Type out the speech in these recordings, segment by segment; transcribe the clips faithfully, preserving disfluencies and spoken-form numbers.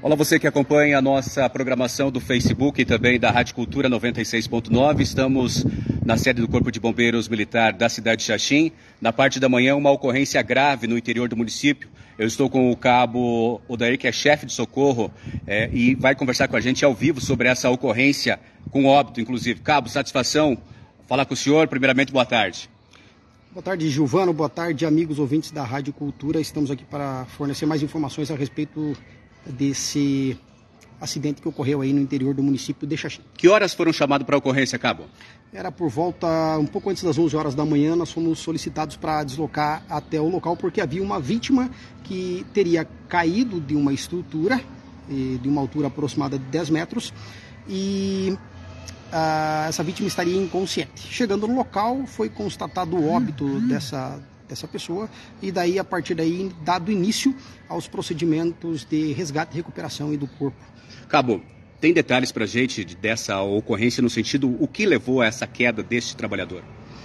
Olá, você que acompanha a nossa programação do Facebook e também da Rádio Cultura noventa e seis ponto nove. Estamos na sede do Corpo de Bombeiros Militar da cidade de Xaxim. Na parte da manhã, uma ocorrência grave no interior do município. Eu estou com o cabo Odair, que é chefe de socorro, é, e vai conversar com a gente ao vivo sobre essa ocorrência, com óbito, inclusive. Cabo, satisfação falar com o senhor. Primeiramente, boa tarde. Boa tarde, Gilvano. Boa tarde, amigos ouvintes da Rádio Cultura. Estamos aqui para fornecer mais informações a respeito desse acidente que ocorreu aí no interior do município de Xaxim. Que horas foram chamados para a ocorrência, cabo? Era por volta, um pouco antes das onze horas da manhã, nós fomos solicitados para deslocar até o local, porque havia uma vítima que teria caído de uma estrutura, de uma altura aproximada de dez metros, e ah, essa vítima estaria inconsciente. Chegando no local, foi constatado o óbito uhum. dessa dessa pessoa, e daí, a partir daí, dado início aos procedimentos de resgate e recuperação e do corpo. Cabo, tem detalhes para a gente dessa ocorrência, no sentido, o que levou a essa queda deste trabalhador?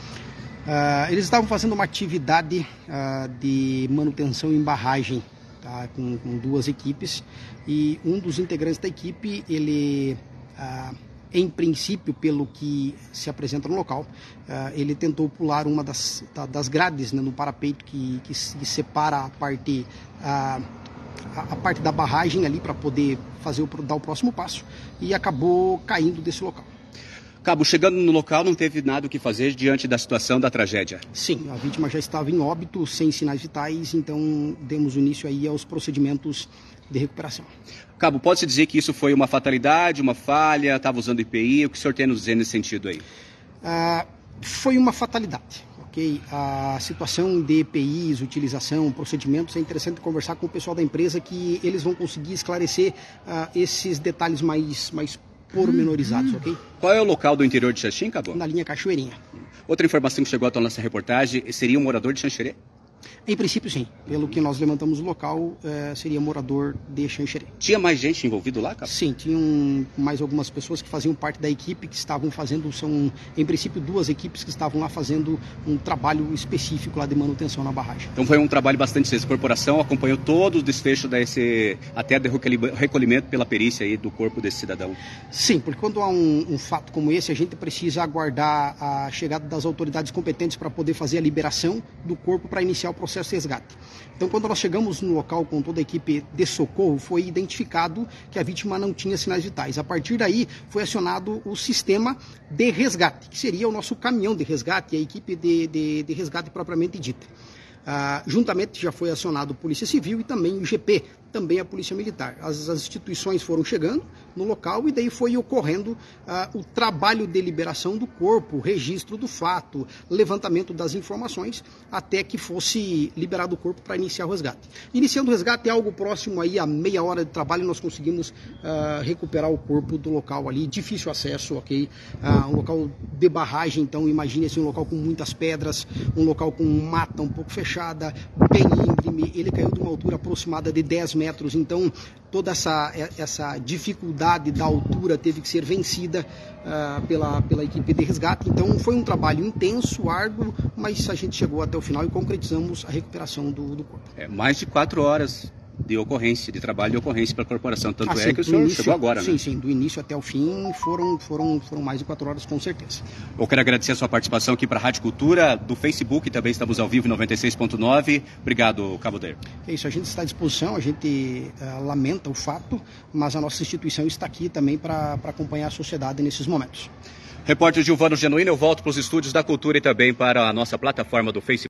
Uh, eles estavam fazendo uma atividade uh, de manutenção em barragem, tá, com, com duas equipes, e um dos integrantes da equipe, ele... Uh, em princípio, pelo que se apresenta no local, uh, ele tentou pular uma das, das grades, né, no parapeito que, que, que separa a parte, uh, a, a parte da barragem ali para poder fazer o, dar o próximo passo, e acabou caindo desse local. Cabo, chegando no local, não teve nada o que fazer diante da situação da tragédia? Sim, a vítima já estava em óbito, sem sinais vitais, então demos início aí aos procedimentos de recuperação. Cabo, pode-se dizer que isso foi uma fatalidade, uma falha, estava usando I P I? O que o senhor tem a nos dizer nesse sentido aí? Ah, foi uma fatalidade, ok? A situação de E P Is, utilização, procedimentos, é interessante conversar com o pessoal da empresa, que eles vão conseguir esclarecer ah, esses detalhes mais, mais pormenorizados, ok? Qual é o local do interior de Xaxim, Cabo? Na linha Cachoeirinha. Outra informação que chegou à nossa reportagem, seria um morador de Xanxerê? Em princípio, sim. Pelo que nós levantamos o local, eh, seria morador de Xanxerê. Tinha mais gente envolvida lá, Cabo? Sim, tinham mais algumas pessoas que faziam parte da equipe, que estavam fazendo, são, em princípio, duas equipes que estavam lá fazendo um trabalho específico lá de manutenção na barragem. Então foi um trabalho bastante sério. A corporação acompanhou todo o desfecho desse, até do recolhimento pela perícia aí do corpo desse cidadão? Sim, porque quando há um, um fato como esse, a gente precisa aguardar a chegada das autoridades competentes para poder fazer a liberação do corpo para iniciar o processo de resgate. Então, quando nós chegamos no local com toda a equipe de socorro, foi identificado que a vítima não tinha sinais vitais. A partir daí, foi acionado o sistema de resgate, que seria o nosso caminhão de resgate e a equipe de, de, de resgate propriamente dita. Ah, juntamente já foi acionado a Polícia Civil e também o G P, também a Polícia Militar. As, as instituições foram chegando no local e daí foi ocorrendo ah, o trabalho de liberação do corpo, registro do fato, levantamento das informações, até que fosse liberado o corpo para iniciar o resgate. Iniciando o resgate, é algo próximo aí a meia hora de trabalho, nós conseguimos ah, recuperar o corpo do local ali, difícil acesso, ok? Ah, um local de barragem, então imagine assim, um local com muitas pedras, um local com mata um pouco fechada, bem íngreme, ele caiu de uma altura aproximada de dez metros, então toda essa, essa dificuldade da altura teve que ser vencida uh, pela, pela equipe de resgate. Então foi um trabalho intenso, árduo, mas a gente chegou até o final e concretizamos a recuperação do, do corpo. É, mais de quatro horas de ocorrência, de trabalho de ocorrência pela corporação, tanto assim, é que o senhor início, chegou agora, sim, né? Sim, sim, do início até o fim foram, foram, foram mais de quatro horas, com certeza. Eu quero agradecer a sua participação aqui para a Rádio Cultura, do Facebook, também estamos ao vivo em noventa e seis ponto nove. Obrigado, Cabo Odair. É isso, a gente está à disposição, a gente uh, lamenta o fato, mas a nossa instituição está aqui também para acompanhar a sociedade nesses momentos. Repórter Gilvano Genuíno, eu volto para os estúdios da Cultura e também para a nossa plataforma do Facebook.